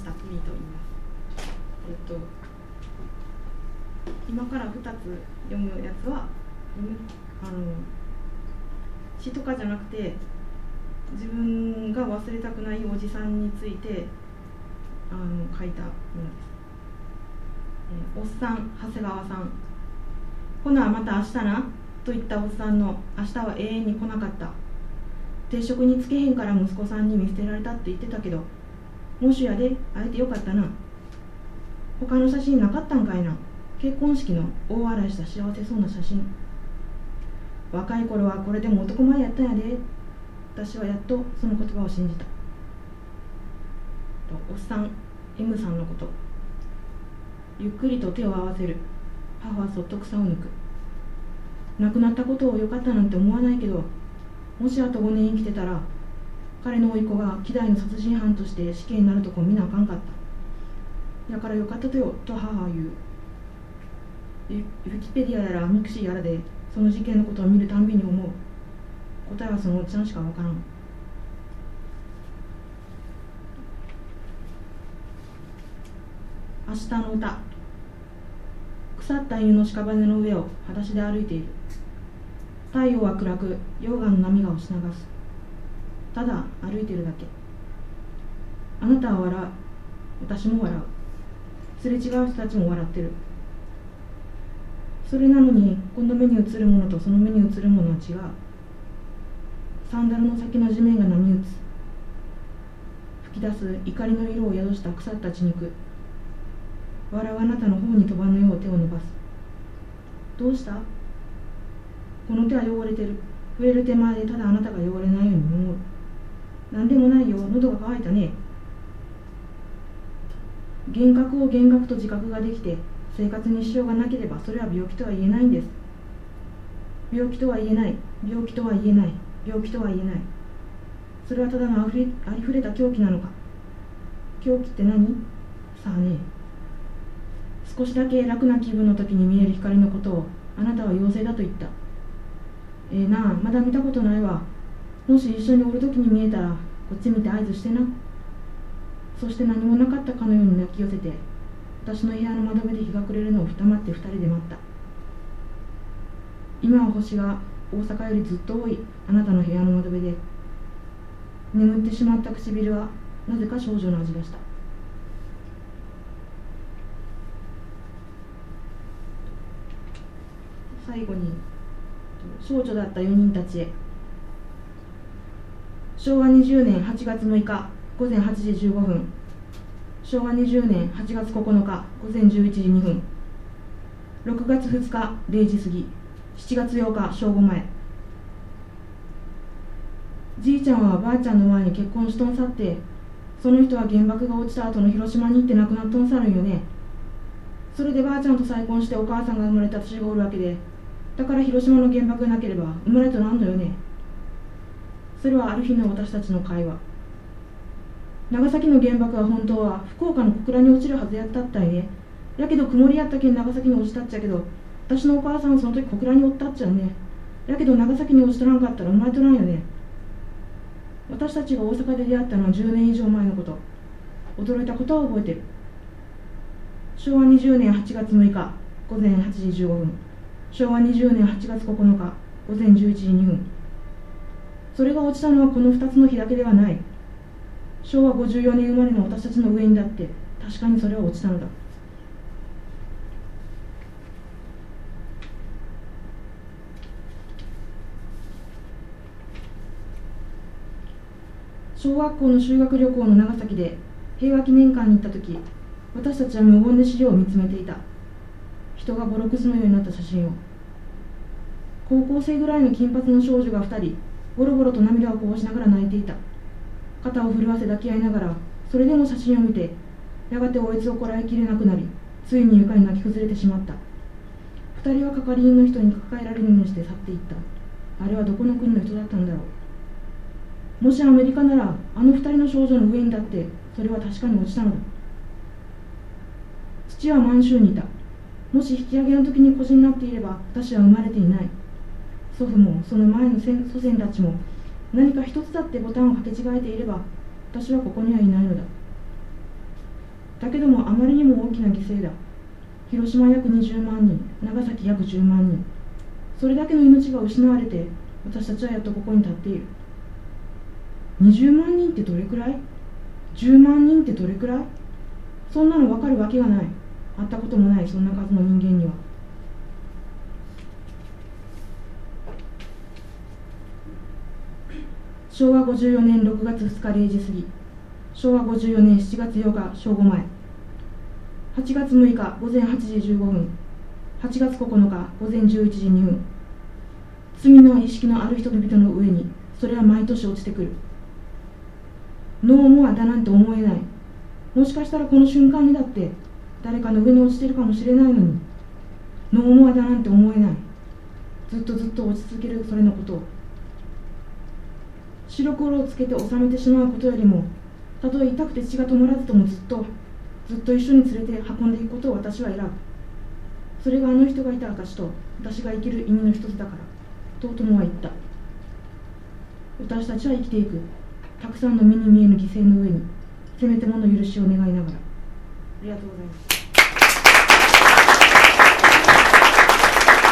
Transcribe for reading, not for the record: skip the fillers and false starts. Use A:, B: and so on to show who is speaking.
A: 下久美と言います。今から2つ読むやつは詩とかじゃなくて、自分が忘れたくないおじさんについて書いたものです。おっさん長谷川さん、ほなまた明日なと言ったおっさんの明日は永遠に来なかった。定職につけへんから息子さんに見捨てられたって言ってたけど、もしやで会えてよかったな。他の写真なかったんかいな。結婚式の大笑いした幸せそうな写真。若い頃はこれでも男前やったんやで。私はやっとその言葉を信じた。おっさん M さんのこと。ゆっくりと手を合わせる。母はそっと草を抜く。亡くなったことをよかったなんて思わないけど、もしあと5年生きてたら、彼の甥っ子が希代の殺人犯として死刑になるとこ見なあかんかった。だからよかったとよ、と母は言う。ウィキペディアやらミクシーやらでその事件のことを見るたんびに思う。答えはそのおっちゃんしかわからん。明日の歌。腐った犬の屍の上を裸足で歩いている。太陽は暗く、溶岩の波が押し流す。ただ歩いているだけ。あなたは笑う。私も笑う。すれ違う人たちも笑ってる。それなのに、この目に映るものとその目に映るものは違う。サンダルの先の地面が波打つ。吹き出す怒りの色を宿した腐った血肉。笑うあなたの方に飛ばぬよう手を伸ばす。どうした？この手は汚れてる。触れる手前でただあなたが汚れないように守る。なんでもないよ、喉が渇いたね。幻覚を幻覚と自覚ができて生活に支障がなければ、それは病気とは言えないんです。病気とは言えない、病気とは言えない、病気とは言えない。それはただのありふれた狂気なのか。狂気って何？さあね。少しだけ楽な気分の時に見える光のことをあなたは妖精だと言った。なあ、まだ見たことないわ。もし一緒におる時に見えたらこっち見て合図してな。そして何もなかったかのように泣き寄せて、私の部屋の窓辺で日が暮れるのを二まって二人で待った。今は星が大阪よりずっと多いあなたの部屋の窓辺で、眠ってしまった唇はなぜか少女の味がした。最後に、少女だった4人たちへ。昭和20年8月6日午前8時15分、昭和20年8月9日午前11時2分、6月2日0時過ぎ、7月8日正午前。じいちゃんはばあちゃんの前に結婚しとんさって、その人は原爆が落ちた後の広島に行って亡くなっとんさるんよね。それでばあちゃんと再婚してお母さんが生まれた年がおるわけで、だから広島の原爆がなければ生まれとなんのよね。それはある日の私たちの会話。長崎の原爆は本当は福岡の小倉に落ちるはずやったったいね。やけど曇りやったけん長崎に落ちたっちゃけど、私のお母さんはその時小倉におったっちゃね。やけど長崎に落ちとらんかったら生まれとらんよね。私たちが大阪で出会ったのは10年以上前のこと。驚いたことは覚えてる。昭和20年8月6日午前8時15分、昭和20年8月9日午前11時2分。それが落ちたのはこの2つの日だけではない。昭和54年生まれの私たちの上にだって確かにそれは落ちたのだ。小学校の修学旅行の長崎で平和記念館に行った時、私たちは無言で資料を見つめていた。人がボロクスのようになった写真を。高校生ぐらいの金髪の少女が2人ボロボロと涙をこぼしながら泣いていた。肩を震わせ抱き合いながら、それでも写真を見て、やがておえつをこらえきれなくなり、ついに床に泣き崩れてしまった。2人は係員の人に抱えられるようにして去っていった。あれはどこの国の人だったんだろう。もしアメリカなら、あの2人の少女の上にだってそれは確かに落ちたのだ。父は満州にいた。もし引き上げの時に孤児になっていれば、私は生まれていない。祖父もその前の祖先たちも何か一つだってボタンを掛け違えていれば、私はここにはいないのだ。 だけどもあまりにも大きな犠牲だ。広島約20万人、長崎約10万人。それだけの命が失われて、私たちはやっとここに立っている。20万人ってどれくらい？ 10 万人ってどれくらい？そんなの分かるわけがない。会ったこともないそんな数の人間には。昭和54年6月2日0時過ぎ、昭和54年7月8日正午前、8月6日午前8時15分、8月9日午前11時2分、罪の意識のある人々の上にそれは毎年落ちてくる。ノーモアだなんて思えない。もしかしたらこの瞬間にだって誰かの上に落ちているかもしれないのに、ノーモアだなんて思えない。ずっとずっと落ち続けるそれのことを。白黒をつけて収めてしまうことよりも、たとえ痛くて血が止まらずともずっと一緒に連れて運んでいくことを私は選ぶ。それがあの人がいた証と私が生きる意味の一つだからと友は言った。私たちは生きていく。たくさんの目に見えぬ犠牲の上にせめてもの許しを願いながら。ありがとうございます。